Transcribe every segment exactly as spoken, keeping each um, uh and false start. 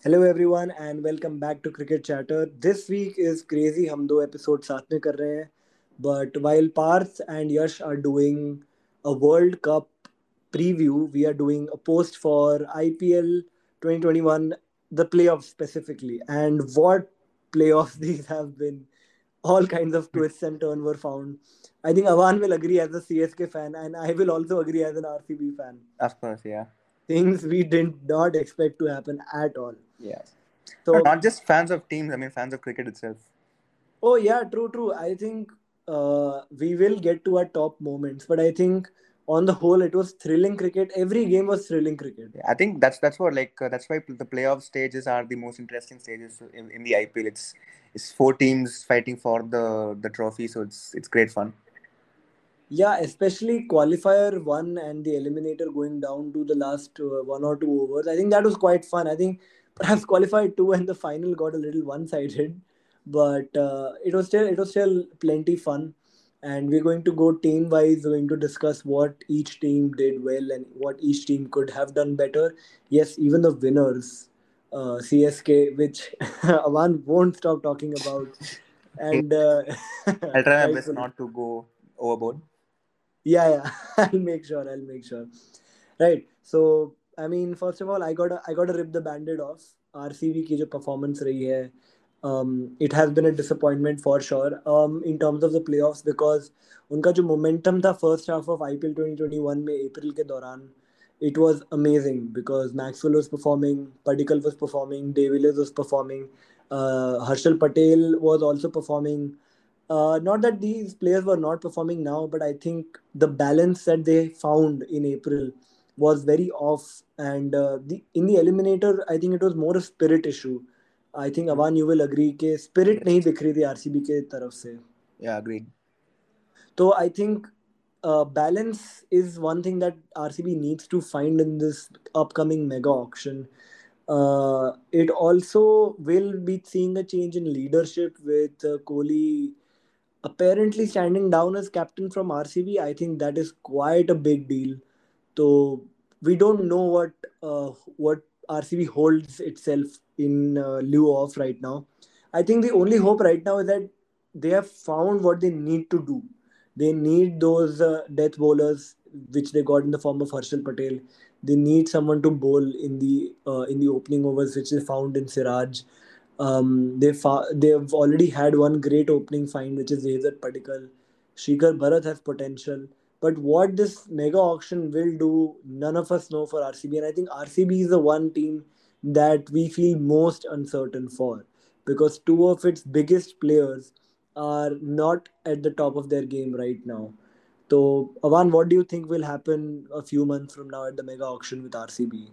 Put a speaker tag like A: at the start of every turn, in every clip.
A: Hello everyone and welcome back to Cricket Chatter. This week is crazy. हम दो episodes साथ में कर रहे हैं. But while Parth and Yash are doing a World Cup preview, we are doing a post for I P L twenty twenty-one, the playoffs specifically. And what playoffs these have been. All kinds of twists and turns were found. I think Avan will agree as a C S K fan, and I will also agree as an R C B fan.
B: Of course, yeah.
A: Things we did not expect to happen at all.
B: Yeah. No,
A: So
B: not just fans of teams, I mean fans of cricket itself.
A: oh yeah, true, true. I think uh, we will get to our top moments, but I think on the whole, it was thrilling cricket. Every game was thrilling cricket.
B: Yeah, I think that's that's what like uh, that's why the playoff stages are the most interesting stages in, in the I P L. It's it's four teams fighting for the the trophy, so it's it's great fun.
A: Yeah, especially qualifier one and the eliminator going down to the last uh, one or two overs. I think that was quite fun. I think perhaps qualifier two and the final got a little one-sided, but uh, it was still it was still plenty fun. And we're going to go team wise. We're going to discuss what each team did well and what each team could have done better. Yes, even the winners, uh, C S K, which Aman won't stop talking about,
B: Okay.
A: and uh,
B: I'll try my best
A: rightfully.
B: not to go overboard.
A: Yeah, yeah. I'll make sure. I'll make sure. Right. So, I mean, first of all, I gotta, I gotta rip the bandit off. R C B की जो performance रही है, um, it has been a disappointment for sure. Um, in terms of the playoffs because उनका जो momentum था first half of I P L twenty twenty-one में April के दौरान, it was amazing because Maxwell was performing, Padikkal was performing, De Villiers was performing, uh, Harshal Patel was also performing. Uh, not that these players were not performing now, but I think the balance that they found in April was very off. And uh, the in the eliminator, I think it was more a spirit issue. I think Avan, you will agree कि spirit नहीं
B: Yes.
A: दिख रही थी RCB के तरफ से.
B: Yeah, agreed.
A: So I think uh, balance is one thing that R C B needs to find in this upcoming mega auction. Uh, it also will be seeing a change in leadership with uh, Kohli apparently standing down as captain from R C B. I think that is quite a big deal. So we don't know what uh, what R C B holds itself in uh, lieu of right now. I think the only hope right now is that they have found what they need to do. They need those uh, death bowlers which they got in the form of Harshal Patel. They need someone to bowl in the uh, in the opening overs, which they found in Siraj. Um, they fa- they've already had one great opening find, which is Hazat Padikkal. Shikhar Bharat has potential. But what this mega auction will do, none of us know for R C B. And I think R C B is the one team that we feel most uncertain for because two of its biggest players are not at the top of their game right now. So, Avan, what do you think will happen a few months from now at the mega auction with R C B?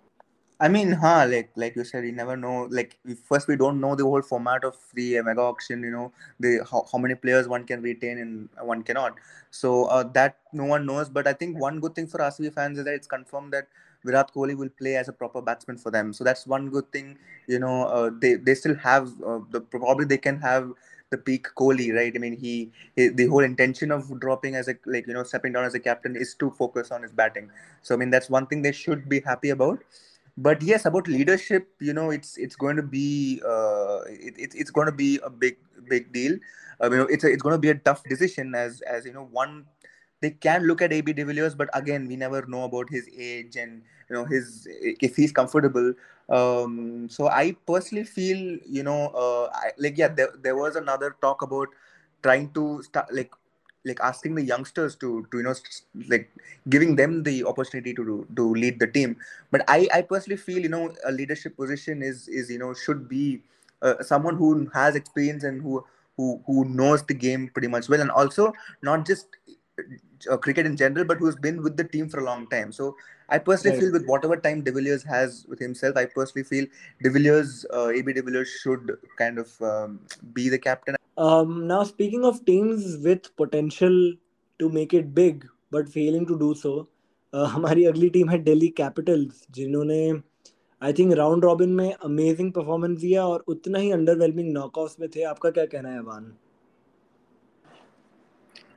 B: I mean, huh? Like, like you said, you never know. Like, we, first we don't know the whole format of the uh, mega auction. You know, the how, how many players one can retain and one cannot. So uh, that no one knows. But I think one good thing for R C B fans is that it's confirmed that Virat Kohli will play as a proper batsman for them. So that's one good thing. You know, uh, they they still have uh, the probably they can have the peak Kohli, right? I mean, he, he the whole intention of dropping as a like you know stepping down as a captain is to focus on his batting. So I mean, that's one thing they should be happy about. But yes, about leadership, you know, it's it's going to be uh, it, it, it's going to be a big big deal. Uh, you know, it's a, it's going to be a tough decision as as you know one. They can look at A B de Villiers, but again, we never know about his age and you know his if he's comfortable. Um, so I personally feel you know uh, I, like yeah, there, there was another talk about trying to start like like asking the youngsters to to you know s- like giving them the opportunity to do, to lead the team. But i i personally feel you know a leadership position is is you know should be uh, someone who has experience and who who who knows the game pretty much well, and also not just uh, cricket in general, but who's been with the team for a long time. So I personally
A: Right.
B: feel with whatever time De Villiers has with himself, I personally feel De Villiers, uh, A B De Villiers should kind of um, be the captain.
A: Um, now, speaking of teams with potential to make it big but failing to do so, uh, हमारी अगली team है Delhi Capitals जिन्होंने I think round robin में amazing performance दिया और उतना ही underwhelming knockouts में थे. आपका क्या कहना है, वान?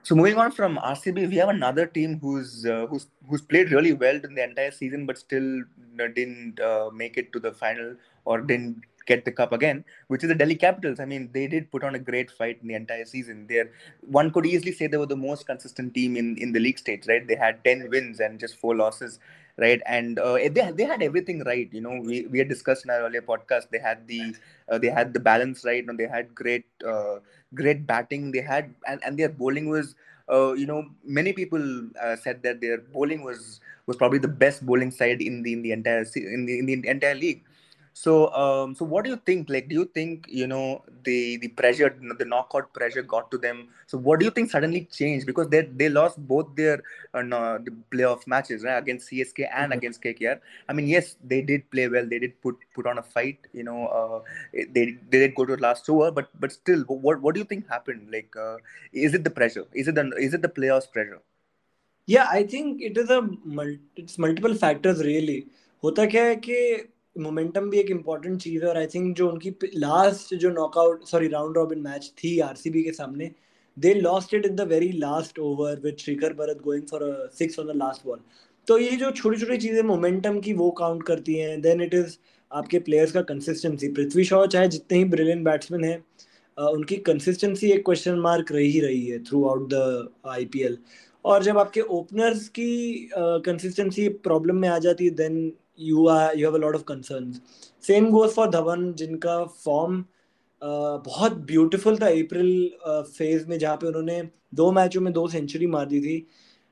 B: So moving on from R C B, we have another team who's uh, who's who's played really well in the entire season, but still uh, didn't uh, make it to the final or didn't get the cup again, which is the Delhi Capitals. I mean, they did put on a great fight in the entire season. They're one could easily say they were the most consistent team in, in the league stage, right? They had ten wins and just four losses, right? And uh, they they had everything right. You know, we, we had discussed in our earlier podcast. They had the uh, they had the balance right, and they had great. Uh, great batting they had, and, and their bowling was uh, you know many people uh, said that their bowling was was probably the best bowling side in the in the entire se- in the in the entire league. So um so what do you think, like, do you think you know the the pressure, the knockout pressure got to them? So what do you think suddenly changed, because they they lost both their uh, no, the playoff matches, right, against C S K and
A: Mhm.
B: against K K R? I mean, yes, they did play well, they did put put on a fight, you know uh, they they did go to the last over, but but still, what what do you think happened? Like, uh, is it the pressure? Is it the is it the playoffs pressure?
A: Yeah, I think it is a mul- it's multiple factors really. होता क्या है कि momentum भी एक important चीज़ है, और I think जो उनकी लास्ट जो knockout sorry round robin match थी आरसीबी के सामने, they lost it in the very last over with Srikar Bharat going for a six on the last ball. तो ये जो छोटी छोटी चीज़ें मोमेंटम की वो काउंट करती हैं. देन इट इज़ आपके प्लेयर्स का कंसिस्टेंसी. पृथ्वी शॉ चाहे जितने ही ब्रिलियंट बैट्समैन हैं, अ, उनकी कंसिस्टेंसी एक क्वेश्चन मार्क रही ही रही है थ्रू आउट द आईपीएल. और जब आपके ओपनर्स की कंसिस्टेंसी प्रॉब्लम में आ जाती है, then you are you have a lot of concerns. Same goes for Dhawan, जिनका फॉर्म बहुत ब्यूटीफुल था अप्रैल फेज में, जहाँ पे उन्होंने दो मैचों में दो सेंचुरी मार दी थी,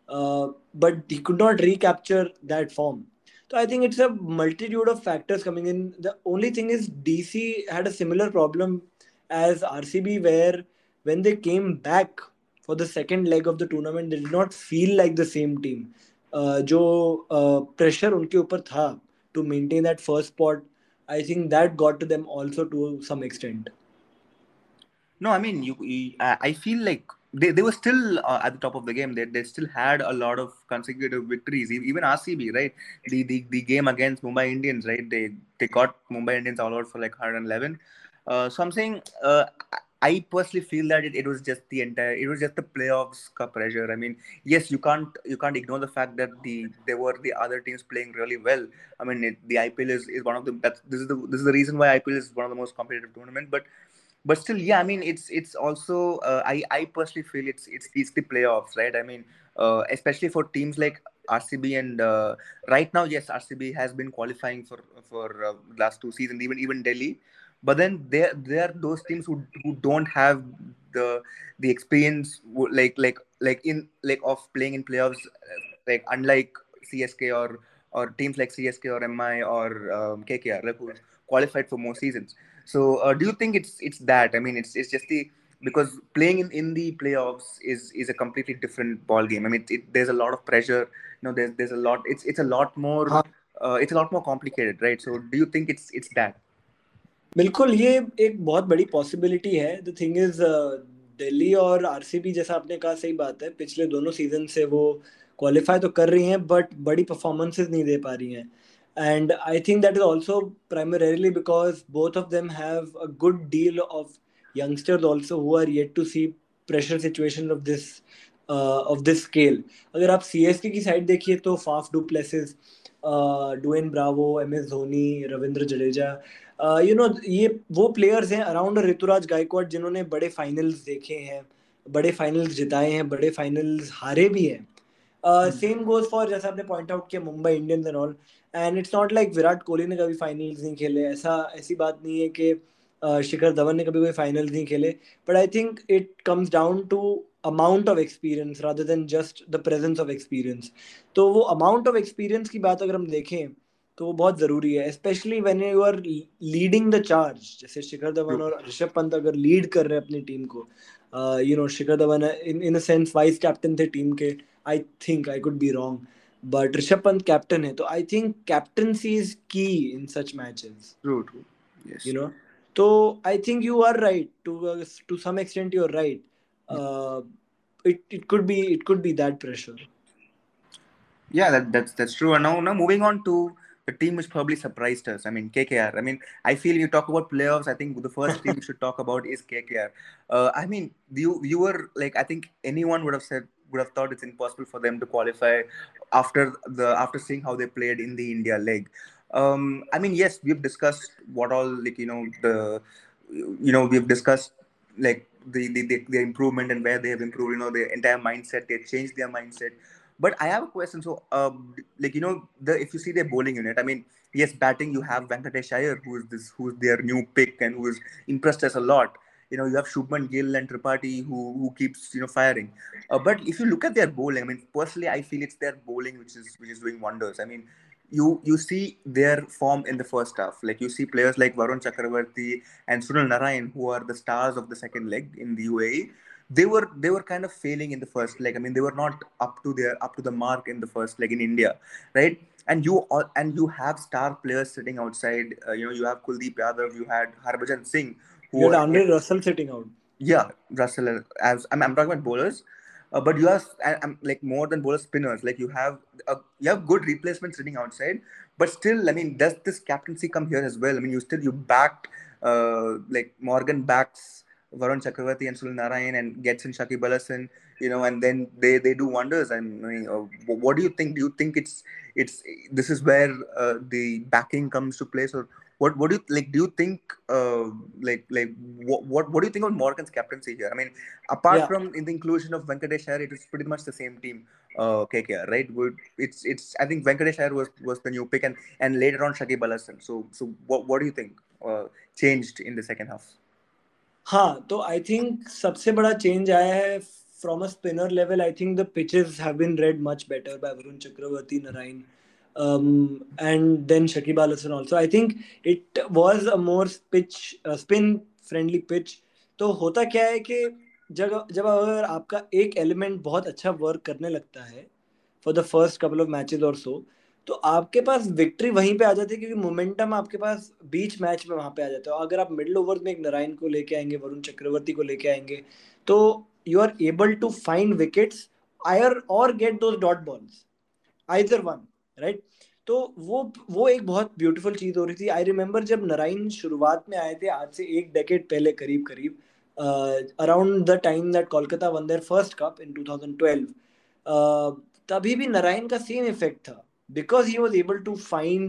A: but he could not recapture that form. So I think it's a multitude of factors coming in. The only thing is D C had a similar problem as R C B, where when they came back for the second leg of the tournament, they did not feel like the same team. Uh, जो uh, pressure उनके ऊपर था to maintain that first spot, I think that got to them also to some extent.
B: No, I mean, you, you I I feel like they, they were still uh, at the top of the game. They, they still had a lot of consecutive victories. E- Even R C B, right? The, the the game against Mumbai Indians, right? They they got Mumbai Indians all out for like one hundred eleven. Uh, so I'm saying, uh, I I personally feel that it, it was just the entire, it was just the playoffs ka pressure. I mean, yes, you can't you can't ignore the fact that the there were the other teams playing really well. I mean, it, the I P L is, is one of the that's this is the this is the reason why I P L is one of the most competitive tournament. But but still, yeah, I mean, it's it's also uh, i i personally feel it's it's it's the playoffs, right? I mean, uh, especially for teams like RCB, and uh, right now, yes, RCB has been qualifying for for uh, last two seasons, even even Delhi. But then there there are those teams who who don't have the the experience, wo- like like like in like of playing in playoffs, uh, like unlike C S K, or or teams like C S K or M I or um, K K R, like, who've qualified for more seasons. So, uh, do you think it's it's that? I mean, it's it's just the, because playing in, in the playoffs is is a completely different ball game. I mean, it, there's a lot of pressure. You know, there's there's a lot. It's it's a lot more.
A: हाँ,
B: Uh, it's a lot more complicated, right? So, do you think it's it's that?
A: बिल्कुल, ये एक बहुत बड़ी possibility है. The thing is, Delhi और RCB, जैसा आपने कहा सही बात है, पिछले दोनों सीजन से वो क्वालिफाई तो कर रही हैं बट बड़ी परफॉर्मेंसेस नहीं दे पा रही हैं. And I think that is also primarily because both of them have a good deal of youngsters also who are yet to see pressure situation of this of this scale. अगर आप CSK की side देखिए तो Faf du Plessis, Dwayne Bravo, M S Dhoni, Ravindra Jadeja, you know ये वो players हैं around Ruturaj Gaikwad जिन्होंने बड़े फाइनल्स देखे हैं, बड़े फाइनल्स जिताए हैं, बड़े फाइनल्स हारे भी हैं. सेम गोज फॉर, जैसा आपने पॉइंट आउट किया, Mumbai Indians and all. And it's not like Virat Kohli ने कभी फाइनल्स नहीं खेले, ऐसा ऐसी बात नहीं है कि uh, शिखर धवन ने कभी कोई फाइनल्स नहीं खेले. But I think it comes down to amount of experience rather than just the presence of experience. तो वो अमाउंट ऑफ एक्सपीरियंस की बात अगर हम देखें तो वो बहुत ज़रूरी है, specially when you are leading the charge. जैसे शिखर धवन
B: True.
A: और ऋषभ पंत अगर लीड कर रहे हैं अपनी टीम को, you know Shikhar Dhawan in in a sense vice captain थे टीम के. I think, I could be wrong, but Rishabh Pant captain है, तो I think captaincy is key in such matches,
B: True. True.
A: you
B: Yes.
A: know. So I think you are right to uh, to some extent. You're right. uh, it, it could be it could be that pressure.
B: Yeah, that, that's that's true. And now, now moving on to the team which probably surprised us. I mean, K K R. I mean, I feel you talk about playoffs. I think the first team we should talk about is K K R. Uh, I mean, you you were like, I think anyone would have said would have thought it's impossible for them to qualify after the after seeing how they played in the India leg. Um, I mean, yes, we've discussed what all like you know the you know we've discussed like the the, the, the improvement and where they have improved. You know, the entire mindset, they changed their mindset. But I have a question. So, um, like you know, the if you see their bowling unit, I mean, yes, batting you have Venkatesh Iyer, who is this, who's their new pick and who has impressed us a lot. You know, you have Shubman Gill and Tripathi who who keeps you know firing. Uh, but if you look at their bowling, I mean, personally, I feel it's their bowling which is which is doing wonders. I mean, you you see their form in the first half. Like you see players like Varun Chakravarti and Sunil Narayan, who are the stars of the second leg in the U A E. They were they were kind of failing in the first leg. I mean, they were not up to their up to the mark in the first leg in India, right? And you all and you have star players sitting outside. Uh, you know, you have Kuldeep Yadav, you had Harbhajan Singh,
A: You
B: who
A: had Andre Russell sitting out.
B: yeah, Russell. As I'm, I'm talking about bowlers, uh, but you have I, I'm like more than bowler spinners. Like you have uh, you have good replacements sitting outside, but still, I mean, does this captaincy come here as well? I mean, you still you backed uh, like Morgan backs Varun Chakravarti and Sunil Narayan and gets in Shakib Al Hasan, you know, and then they they do wonders. And I mean, uh, wh- what do you think? Do you think it's it's this is where uh, the backing comes to play? So what what do you like? Do you think uh, like like what, what what do you think of Morgan's captaincy here? I mean, apart
A: Yeah.
B: from in the inclusion of Venkatesh Iyer, it is pretty much the same team, uh, K K R, right? Would it's it's I think Venkatesh Iyer was was the new pick, and and later on Shakib Al Hasan. So so what what do you think uh, changed in the second half?
A: हाँ, तो I think सबसे बड़ा change आया है from a spinner level. I think the pitches have been read much better by Varun Chakravarthy, Narine, um, and then Shakib Al Hasan also. I think it was a more pitch uh, spin friendly pitch. तो होता क्या है कि जब जब अगर आपका एक एलिमेंट बहुत अच्छा वर्क करने लगता है for the first couple of matches और सो, तो आपके पास विक्ट्री वहीं पे आ जाती है, क्योंकि मोमेंटम आपके पास बीच मैच में वहां पे आ जाता है. अगर आप मिडिल ओवर में एक नारायण को लेके आएंगे, वरुण चक्रवर्ती को लेके आएंगे, तो you are able to find wickets either और get those dot balls, either one, right. तो वो वो एक बहुत ब्यूटीफुल चीज हो रही थी. आई रिमेम्बर जब नारायण शुरुआत में आए थे, आज से एक डेकेड पहले, करीब करीब around the time that Kolkata won their first cup in twenty twelve, तभी भी नारायण का सेम इफेक्ट था, because he was able to find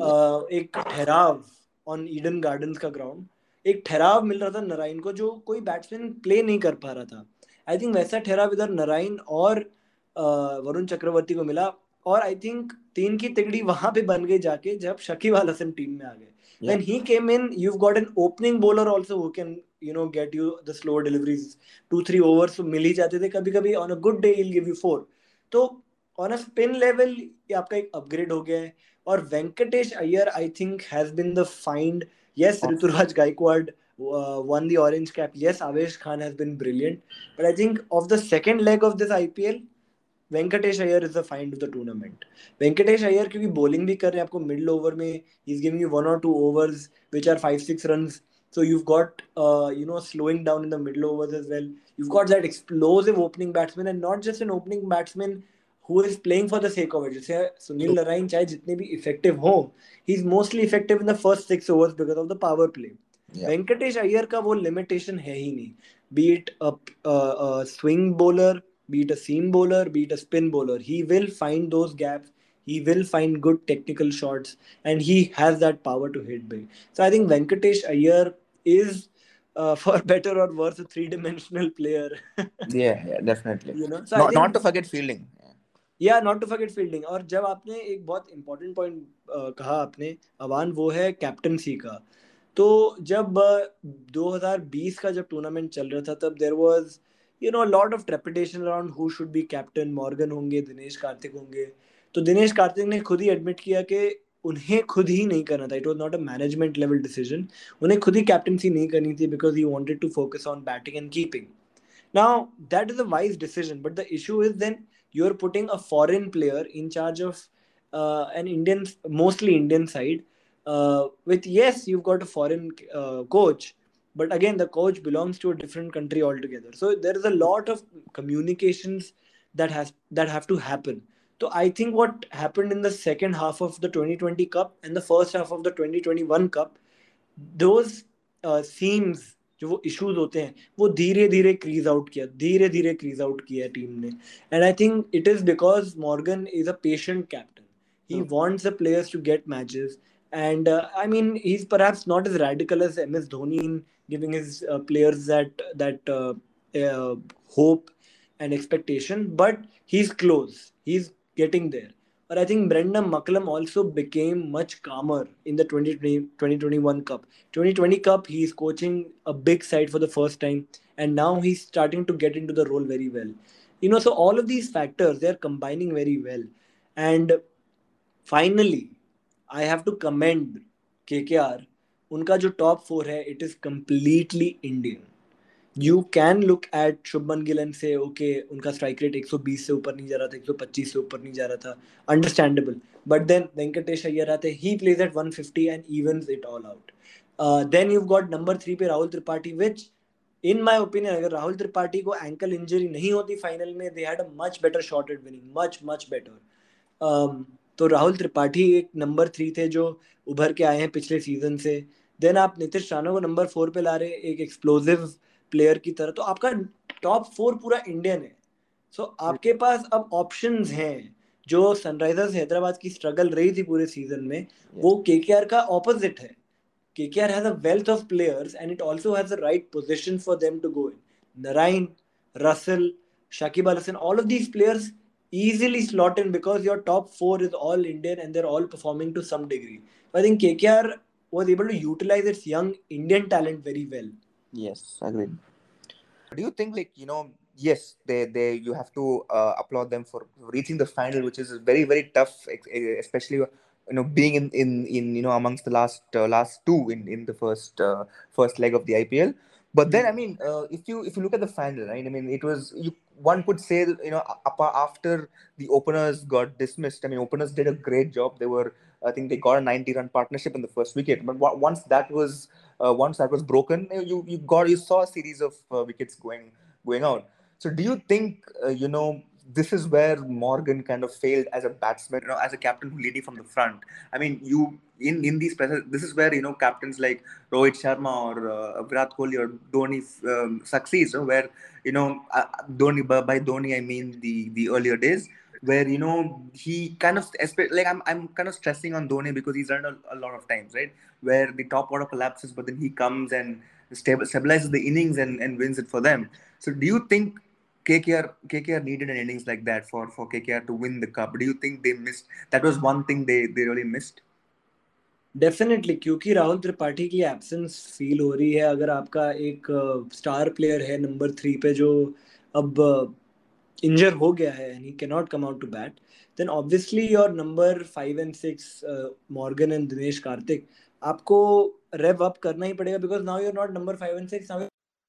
A: एक ठहराव ऑन ईडन गार्डन्स का ग्राउंड. एक ठहराव मिल रहा था नारायण को जो कोई बैट्समैन प्ले नहीं कर पा रहा था. आई थिंक वैसा ठहराव इधर नारायण और uh, वरुण चक्रवर्ती को मिला. और आई थिंक तीन की तिगड़ी वहां पे बन गई जाके जब शकीब अल हसन टीम में आ गए.
B: Yeah.
A: When he came in, you've got an opening bowler also who can, you know, get you the slow deliveries. Two three overs तो मिल ही जाते थे कभी कभी. On a good day he'll give you four. तो on a spin level ये आपका एक upgrade हो गया है. और Venkatesh Iyer I think has been the find. Yes,
B: Of-
A: Rituraj Gaikwad uh, won the orange cap. Yes, Avesh Khan has been brilliant. But I think of the second leg of this I P L, Venkatesh Iyer is the find of the tournament. Venkatesh Iyer क्योंकि bowling भी कर रहे हैं आपको middle over में, he is giving you one or two overs which are five six runs. So you've got uh, you know slowing down in the middle overs as well. You've got that explosive opening batsman, and not just an opening batsman who is playing for the sake of it. जैसे सुनील नारायण चाहे जितने भी effective हो, he is mostly effective in the first six overs because of the power play.
B: Yeah.
A: Venkatesh Iyer का वो limitation है ही नहीं. Be it a, a, a swing bowler, be it a seam bowler, be it a spin bowler, he will find those gaps. He will find good technical shots, and he has that power to hit big. So I think Venkatesh Iyer is, uh, for better or worse, a three-dimensional player.
B: Yeah, yeah, definitely.
A: You know, so I
B: Not not
A: think
B: to forget fielding. Yeah.
A: Yeah not to forget fielding. और जब आपने एक बहुत important point कहा आपने अवान, वो है captaincy का. तो जब uh, दो हज़ार बीस का जब टूर्नामेंट चल रहा था, तब there was you know lot of trepidation around who should be captain. Morgan होंगे, दिनेश कार्तिक होंगे. तो दिनेश कार्तिक ने खुद ही एडमिट किया कि उन्हें खुद ही नहीं करना था. It was not a management level decision. उन्हें खुद ही कैप्टनसी नहीं करनी थी because he wanted to focus on batting and keeping. Now, that is a wise decision, but the issue is then you're putting a foreign player in charge of uh, an Indian, mostly Indian side. Uh, with yes, you've got a foreign uh, coach, but again, the coach belongs to a different country altogether. So there is a lot of communications that has that have to happen. So I think what happened in the second half of the twenty twenty Cup and the first half of the twenty twenty-one Cup, those uh, seams, जो वो issues होते हैं, वो धीरे धीरे क्रीज out किया धीरे धीरे क्रीज आउट किया टीम ने. And I think it is because Morgan is a patient captain. He
B: True.
A: wants the players to get matches, and uh, I mean he's perhaps not as radical as M S Dhoni in giving his uh, players that that uh, uh, hope and expectation, but he's close. He's getting there. But I think Brendan McCullum also became much calmer in the twenty twenty twenty twenty-one Cup. twenty twenty Cup, he's coaching a big side for the first time, and now he's starting to get into the role very well. You know, so all of these factors, they're combining very well. And finally, I have to commend K K R. उनका जो top four है, it is completely Indian. You can look at Shubman Gill and say, okay, उनका strike rate one twenty से ऊपर नहीं जा रहा था, one twenty-five से ऊपर नहीं जा रहा था, understandable. But then Venkatesh Iyer आते, he plays at one fifty and evens it all out. Uh, then you've got number three पे Rahul Tripathi, which in my opinion, अगर राहुल त्रिपाठी को ankle injury नहीं होती final में, they had a much better shot at winning, much much better. Um, तो राहुल त्रिपाठी एक number three थे जो उभर के आए हैं पिछले सीजन से. देन आप नीतीश राणा को नंबर फोर पे ला रहे, एक एक्सप्लोसिव प्लेयर की तरह. तो आपका टॉप फोर पूरा इंडियन है. सो so, आपके पास अब ऑप्शंस हैं. जो सनराइजर्स हैदराबाद की स्ट्रगल रही थी पूरे सीजन में, वो केकेआर का ऑपोजिट है. KKR has a wealth of players and it also has the right position for them to go in. Narine, Russell, Shakib Al Hasan, all of these players easily slot in because your top four is all Indian and they're all performing to some degree. So I think K K R was able to utilize its young Indian talent very well.
B: Yes, agreed. Do you think, like, you know, yes, they they you have to uh, applaud them for reaching the final, which is very very tough, especially you know being in in, in you know amongst the last uh, last two in in the first uh, first leg of the I P L. But then, I mean, uh, if you if you look at the final, right? I mean, it was you. One could say, you know, after the openers got dismissed. I mean, openers did a great job. They were, I think, they got a ninety run partnership in the first wicket. But once that was uh, once that was broken, you you got you saw a series of uh, wickets going going out. So, do you think uh, you know? This is where Morgan kind of failed as a batsman, you know, as a captain who leading from the front. I mean, you in in these present, this is where you know captains like Rohit Sharma or uh, Virat Kohli or Dhoni um, succeeds. You know, where you know uh, Dhoni by, by Dhoni I mean the the earlier days where you know he kind of like I'm I'm kind of stressing on Dhoni because he's done a, a lot of times, right? Where the top order collapses, but then he comes and stabilizes the innings and, and wins it for them. So, do you think K K R K K R needed an innings like that for, for K K R to win the cup? Do you think they missed? That was one thing they, they really missed.
A: Definitely, क्योंकि राहुल त्रिपाठी की absence feel हो रही है. अगर आपका एक star player है number three पे जो अब इंजर हो गया है and he can not come out to bat, then obviously your number five and six Morgan and Dinesh Karthik आपको रेव अप करना ही पड़ेगा because now you are not number five and six.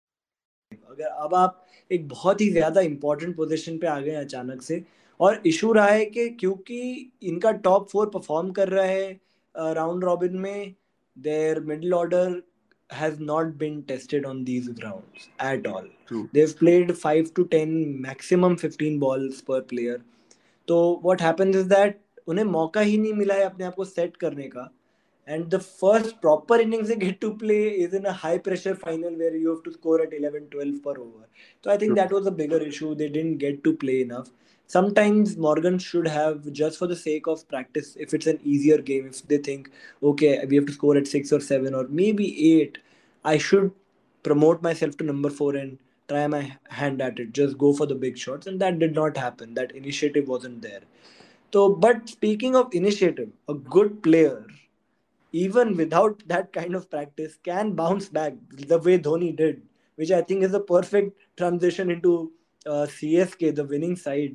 A: अगर अब आप एक बहुत ही ज्यादा इंपॉर्टेंट पोजीशन पे आ गए अचानक से, और इशू रहा है कि क्योंकि इनका टॉप फोर परफॉर्म कर रहा है राउंड रॉबिन में, their middle order has not been tested on these grounds at all.
B: True.
A: They've played five to ten, maximum fifteen balls per player. तो what happens is that उन्हें मौका ही नहीं मिला है अपने आप को सेट करने का. And the first proper innings they get to play is in a high pressure final where you have to score at eleven twelve per over. So I think that was a bigger issue. They didn't get to play enough. Sometimes Morgan should have, just for the sake of practice, if it's an easier game, if they think, okay, we have to score at six or seven or maybe eight, I should promote myself to number four and try my hand at it. Just go for the big shots. And that did not happen. That initiative wasn't there. So, but speaking of initiative, a good player, even without that kind of practice, can bounce back the way Dhoni did, which I think is a perfect transition into uh, C S K, the winning side.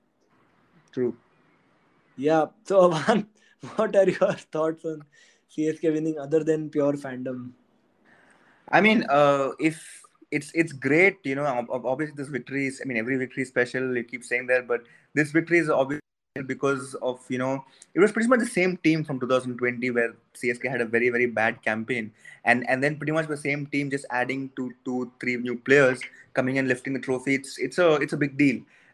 B: True.
A: Yeah. So, Avan, what are your thoughts on C S K winning other than pure fandom?
B: I mean, uh, if it's it's great, you know, obviously this victory is, I mean, every victory is special, you keep saying that, but this victory is obviously because of, you know, it was pretty much the same team from two thousand twenty where C S K had a very, very bad campaign. And and then pretty much the same team just adding two, two, three new players coming and lifting the trophy. It's it's a it's a big deal.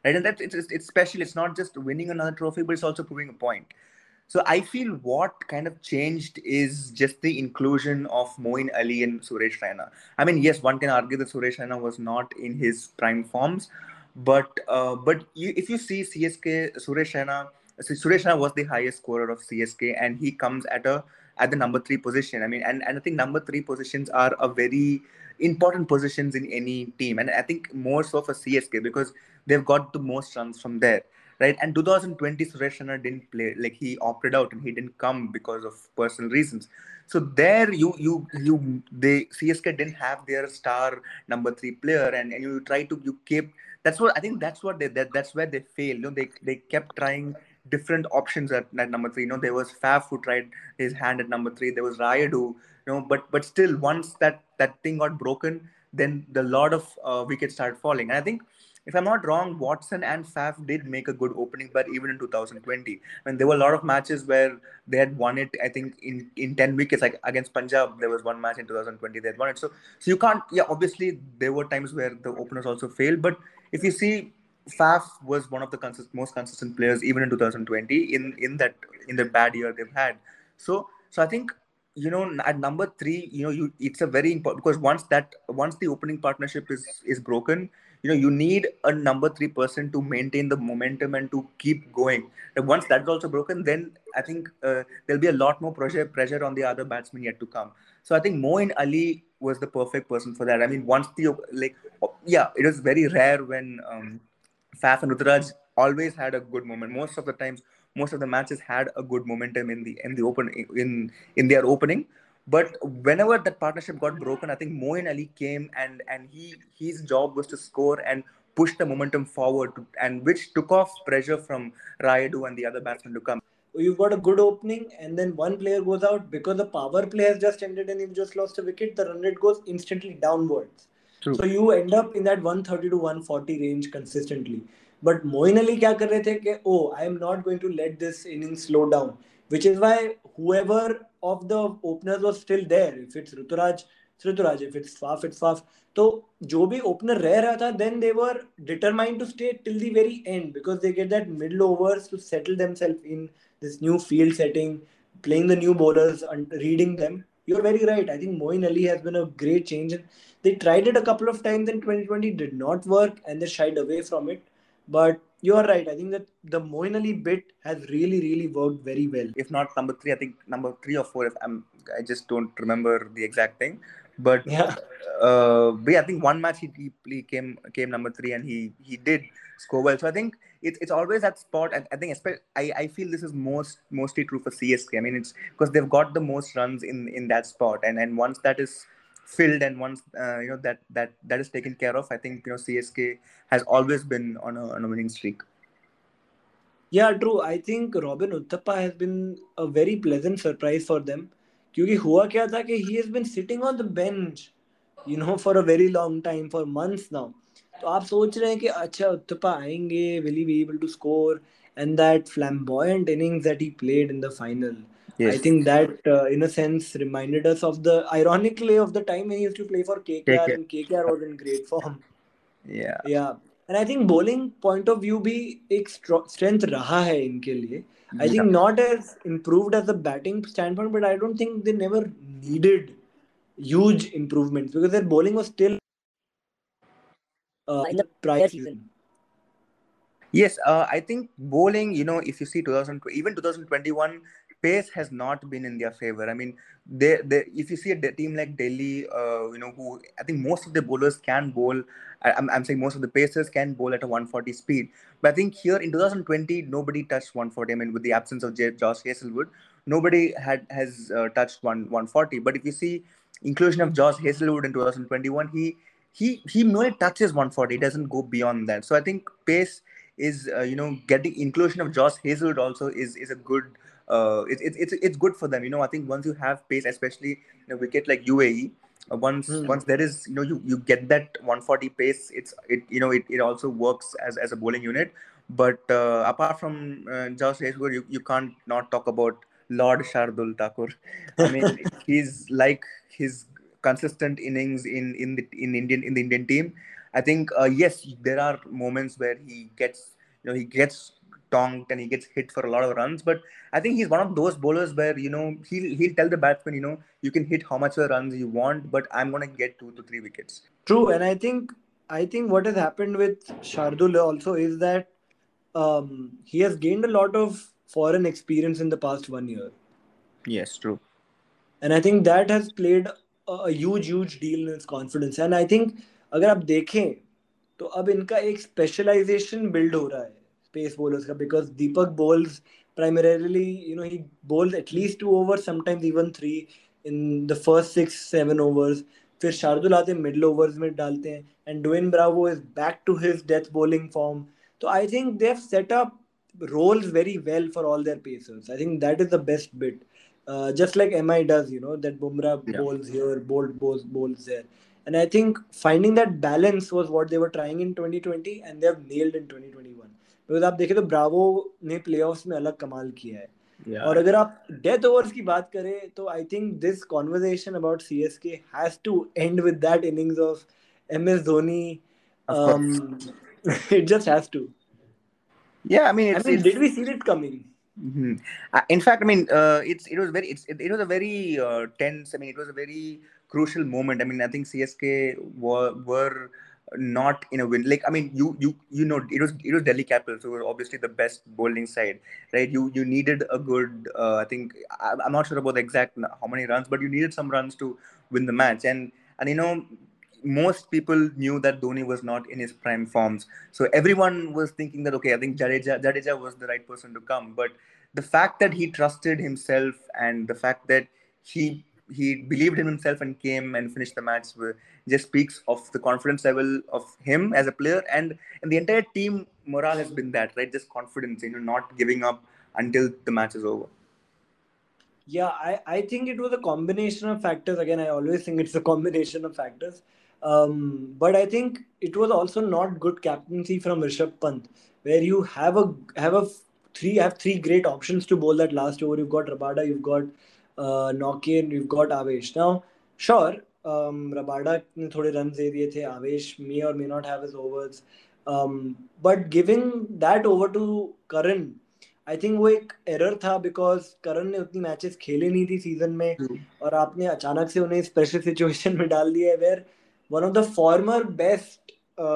B: right? And that's it's, it's it's special. It's not just winning another trophy, but it's also proving a point. So I feel what kind of changed is just the inclusion of Moeen Ali and Suresh Raina. I mean, yes, one can argue that Suresh Raina was not in his prime forms, but uh, but you, if you see C S K, Suresh Raina, so Suresh Raina was the highest scorer of C S K, and he comes at a at the number three position. I mean, and, and I think number three positions are a very important positions in any team, and I think more so for C S K because they've got the most runs from there, right? And twenty twenty Suresh Raina didn't play, like he opted out and he didn't come because of personal reasons. So there you you you they C S K didn't have their star number three player, and, and you try to you keep that's what I think that's what they that, that's where they failed. You know, they they kept trying different options at, at number three. You know, there was Faf who tried his hand at number three. There was Rayadu, you know, but but still once that that thing got broken, then the lot of uh, wickets started falling. And I think if I'm not wrong, Watson and Faf did make a good opening, but even in two thousand twenty, I mean, there were a lot of matches where they had won it. I think in, in ten wickets, like against Punjab, there was one match in two thousand twenty they had won it. So so you can't. Yeah, obviously there were times where the openers also failed, but if you see, Faf was one of the consist- most consistent players even in two thousand twenty in in that in the bad year they've had. So so I think you know at number three, you know you it's a very important because once that once the opening partnership is is broken, you know you need a number three person to maintain the momentum and to keep going. And once that's also broken, then I think uh, there'll be a lot more pressure pressure on the other batsmen yet to come. So I think Moeen Ali was the perfect person for that. I mean, once the like, yeah, it was very rare when um, Faf and Ruturaj always had a good moment. Most of the times, most of the matches had a good momentum in the in the open in in their opening. But whenever that partnership got broken, I think Moeen Ali came and and he his job was to score and push the momentum forward, to, and which took off pressure from Rayadu and the other batsmen to come.
A: You've got a good opening, and then one player goes out because the power play has just ended and you've just lost a wicket. The run rate goes instantly downwards.
B: True.
A: So you end up in that one thirty to one forty range consistently. But Moeen Ali क्या कर रहे थे कि oh, I am not going to let this innings slow down, which is why whoever of the openers was still there. If it's Ruturaj, it's Ruturaj. If it's Faf, it's Faf. तो जो भी opener रह रहा था then they were determined to stay till the very end because they get that middle overs to settle themselves in this new field setting, playing the new bowlers and reading them. You're very right. I think Moeen Ali has been a great change. They tried it a couple of times in twenty twenty, did not work, and they shied away from it. But you are right. I think that the Moeen Ali bit has really, really worked very well.
B: If not number three, I think number three or four. If I'm, I just don't remember the exact thing. But
A: Yeah.
B: uh, but yeah, I think one match he, he, he came came number three and he he did score well. So I think it's it's always that spot. And I think espe- I I feel this is most mostly true for C S K. I mean, it's because they've got the most runs in in that spot, and and once that is filled and once uh, you know that that that is taken care of, I think you know C S K has always been on a on a winning streak.
A: Yeah, true. I think Robin Uthappa has been a very pleasant surprise for them. क्योंकि हुआ क्या था कि he has been sitting on the bench, you know, for a very long time, for months now. तो आप सोच रहे हैं कि अच्छा उत्थप्पा आएंगे, will he be able to score? And that flamboyant innings that he played in the final, I
B: Yes.
A: think that uh, in a sense reminded us of the ironically of the time when he used to play for
B: Take
A: K K R
B: care.
A: and K K R was in great form.
B: Yeah.
A: Yeah and I think bowling point of view भी एक strength रहा है इनके लिए I
B: Yeah.
A: Think not as improved as a batting standpoint but I don't think they never needed huge improvements because their bowling was still uh, in the prior season.
B: Yes, uh, I think bowling, you know, if you see two thousand, even twenty twenty-one, pace has not been in their favor. I mean, they, they if you see a de- team like Delhi, uh, you know, who I think most of the bowlers can bowl, I, I'm, I'm saying most of the pacers can bowl at a one forty speed. But I think here in twenty twenty, nobody touched one forty. I mean, with the absence of J- Josh Hazelwood, nobody had has uh, touched one 140. But if you see inclusion of Josh Hazelwood in twenty twenty-one, he he he only touches one forty. It doesn't go beyond that. So I think pace is uh, you know getting inclusion of Josh Hazelwood also is is a good uh, it's it's it's it's good for them. You know, I think once you have pace, especially in a wicket like U A E, uh, once
A: Hmm.
B: once there is you know you, you get that one forty pace, it's it you know it, it also works as as a bowling unit. But uh, apart from uh, Josh Hazelwood, you, you can't not talk about Lord Shardul Thakur. I mean, he's like his consistent innings in in the in Indian in the Indian team. I think uh, yes, there are moments where he gets, you know, he gets tonked and he gets hit for a lot of runs. But I think he's one of those bowlers where, you know, he'll he'll tell the batsman, you know, you can hit how much of runs you want, but I'm gonna get two to three wickets.
A: True, and I think I think what has happened with Shardul also is that um, he has gained a lot of foreign experience in the past one year,
B: Yes, true.
A: and I think that has played a, a huge huge deal in his confidence. And I think अगर आप देखें तो अब इनका एक specialisation build हो रहा है स्पेस बॉलर्स का because Deepak bowls primarily, you know, he bowls at least two overs, sometimes even three in the first six seven overs. फिर शार्दुल आते हैं मिडल ओवर्स में डालते हैं and Dwayne Bravo is back to his death bowling form. तो I think they have set up roles very well for all their pacers. I think that is the best bit. Uh, just like M I does, you know, that Bumrah
B: Yeah,
A: bowls here, Bolt bowls, bowls there. And I think finding that balance was what they were trying in twenty twenty and they have nailed in twenty twenty-one. Because आप देखें तो Bravo ने playoffs में अलग कमाल किया है.
B: yeah,
A: और अगर आप डेथ ओवर्स की बात करें तो I think this conversation about C S K has to end with that innings of M S Dhoni.
B: of course.
A: It just has to.
B: Yeah, I mean
A: I
B: it's
A: mean, did
B: it's
A: we see it coming?
B: hmm Uh, in fact, I mean, uh, it's it was very it's it, it was a very uh, tense. I mean, it was a very crucial moment. I mean, I think C S K were were not in a win. Like, I mean, you you you know, it was it was Delhi Capitals, who were obviously the best bowling side, right? You you needed a good. Uh, I think I, I'm not sure about the exact n- how many runs, but you needed some runs to win the match. And and you know, most people knew that Dhoni was not in his prime forms. So everyone was thinking that okay, I think Jadeja, Jadeja was the right person to come. But the fact that he trusted himself and the fact that he he believed in himself and came and finished the match were- just speaks of the confidence level of him as a player, and and the entire team morale has been that, right? Just confidence, you know, not giving up until the match is over.
A: Yeah, I, I think it was a combination of factors. Again, I always think it's a combination of factors. Um, but I think it was also not good captaincy from Rishabh Pant, where you have a have a three have three great options to bowl that last over. You've got Rabada, you've got uh, Nokia, and you've got Avesh. Now, sure, um, Rabada ने थोड़े runs दे दिए थे. Avesh may or may not have his overs. Um, but giving that over to Karan, I think वो एक error था because करण ने उतनी matches खेले नहीं थी सीजन में
B: True.
A: और आपने अचानक से उन्हें स्पेशल सिचुएशन में डाल दिया है where one of the former best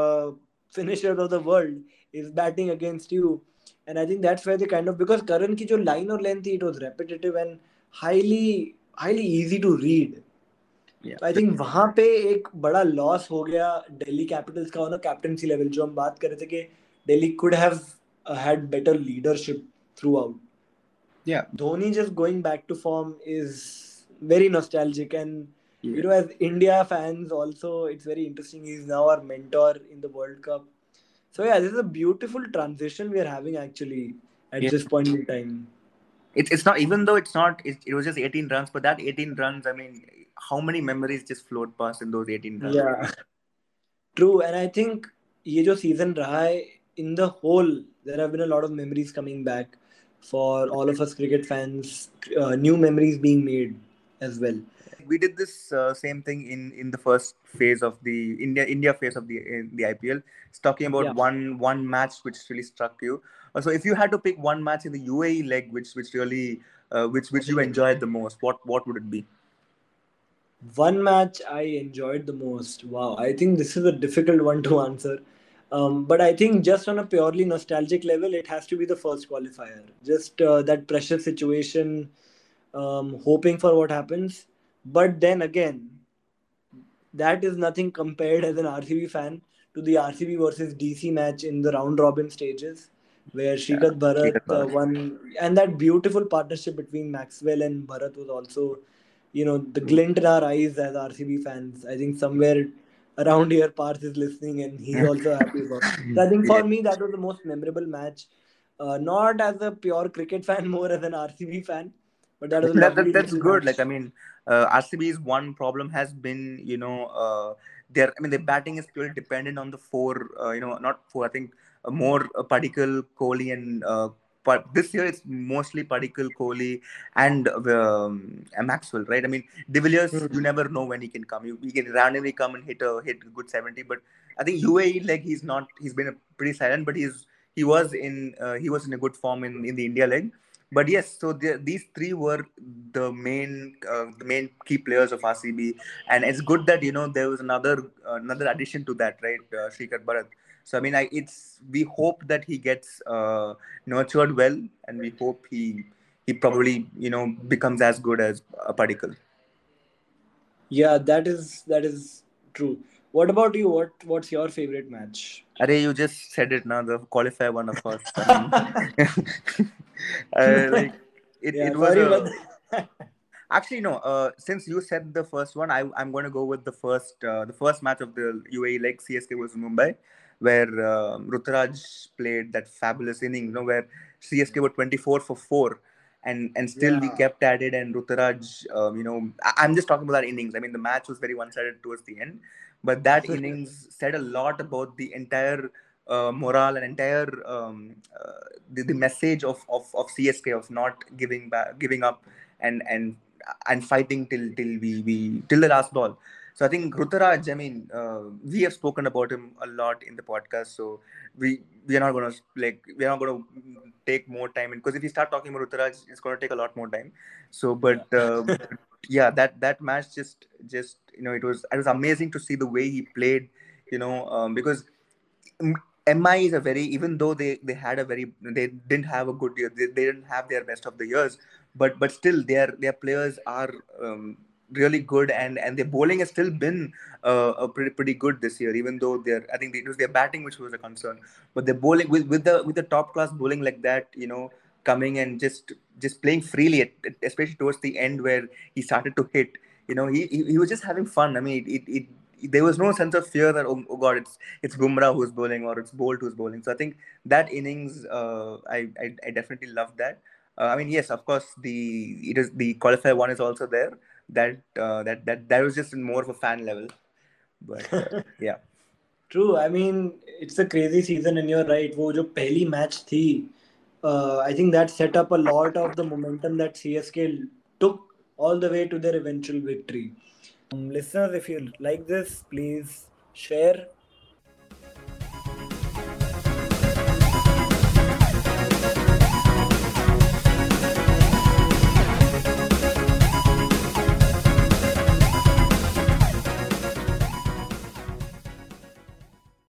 A: finisher of the world is batting against you. And I think that's where the kind of because Karan की जो लाइन और लेंथ थी it was repetitive and highly highly easy to read.
B: Yeah.
A: तो I think वहां पे एक बड़ा loss हो गया दिल्ली कैपिटल्स का ऑन अ कैप्टनसी लेवल, जो हम बात कर रहे थे कि Delhi could have had better leadership throughout.
B: Yeah.
A: Dhoni just going back to form is very nostalgic, and you
B: Yeah.
A: know, as India fans, also it's very interesting. He's now our mentor in the World Cup. So yeah, this is a beautiful transition we are having actually at
B: Yeah.
A: this point in time.
B: It's it's not, even though it's not it, it was just eighteen runs, but that eighteen runs, I mean, how many memories just flowed past in those eighteen runs?
A: Yeah, true. And I think ये जो season रहा है, in the whole, there have been a lot of memories coming back for all of us cricket fans. Uh, new memories being made as well.
B: We did this uh, same thing in in the first phase of the India India phase of the in the I P L. It's talking about
A: Yeah.
B: one one match which really struck you. Uh, so if you had to pick one match in the U A E leg which which really uh, which which you enjoyed the most, what what would it be?
A: One match I enjoyed the most. Wow, I think this is a difficult one to answer. Um, but I think just on a purely nostalgic level, it has to be the first qualifier. Just uh, that pressure situation, um, hoping for what happens. But then again, that is nothing compared as an R C B fan to the R C B versus D C match in the round robin stages, where
B: Yeah,
A: Shikat Bharat
B: Shikhar
A: uh,
B: Dhawan.
A: won, and that beautiful partnership between Maxwell and Bharat was also, you know, the glint in our eyes as R C B fans. I think somewhere around here, Parth is listening and he's also happy about. So I think
B: Yeah.
A: for me, that was the most memorable match. Uh, not as a pure cricket fan, more as an R C B fan, but that was a
B: that, that
A: lovely
B: that's
A: little
B: good. Like,
A: match.
B: I mean, uh, R C B's one problem has been, you know, uh, their I mean, their batting is purely dependent on the four. Uh, you know, not four. I think uh, more uh, Padikkal, Kohli, and uh, but this year it's mostly Padikkal, Kohli, and um, and Maxwell, right? I mean, De Villiers, you
A: Hmm.
B: never know when he can come. You, he can randomly come and hit a hit a good seventy, but I think U A E, like, he's not. He's been a pretty silent, but he's he was in uh, he was in a good form in, in the India leg. But yes, so the, these three were the main uh, the main key players of R C B, and it's good that you know there was another uh, another addition to that, right? Uh, Shrikar Bharat. So I mean, I, it's we hope that he gets uh, nurtured well, and we hope he he probably you know becomes as good as a Padikkal.
A: Yeah, that is that is true. What about you? What what's your favorite match?
B: Arey, you just said it now. The qualifier one, of course. I mean, uh, like it,
A: Yeah,
B: it was
A: sorry about
B: a
A: that.
B: actually no. Uh, since you said the first one, I I'm going to go with the first uh, the first match of the U A E leg, C S K versus Mumbai, where uh, Ruturaj played that fabulous inning. You know, where C S K were twenty-four for four, and and still we
A: Yeah.
B: kept at it. And Ruturaj, um, you know, I, I'm just talking about that innings. I mean, the match was very one-sided towards the end, but that innings said a lot about the entire uh, morale and entire um, uh, the, the message of, of, of C S K of not giving back, giving up, and and and fighting till till we, we till the last ball. So I think Ruturaj, I mean, uh, we have spoken about him a lot in the podcast. So we we are not gonna like we are not gonna take more time, because if we start talking about Ruturaj, it's gonna take a lot more time. So, but
A: Yeah.
B: uh, yeah, that that match just just you know it was it was amazing to see the way he played. You know, um, because M I is a very, even though they they had a very, they didn't have a good year, they, they didn't have their best of the years, but but still their their players are um, really good, and and their bowling has still been uh, a pretty pretty good this year, even though their, I think it was their batting which was a concern, but their bowling with with the with the top class bowling like that, you know, coming and just just playing freely, at, especially towards the end where he started to hit, you know, he he, he was just having fun. I mean, it, it, it there was no sense of fear that, oh, oh god, it's it's Bumrah who's bowling or it's Bolt who's bowling. So I think that innings, uh, I, I I definitely love that. Uh, I mean, yes, of course, the it is the qualifier one is also there. That uh, that that that was just in more of a fan level, but uh, yeah.
A: True. I mean, it's a crazy season, and you're right. वो जो पहली match थी, uh, I think that set up a lot of the momentum that C S K took all the way to their eventual victory. Um, listeners, if you like this, please share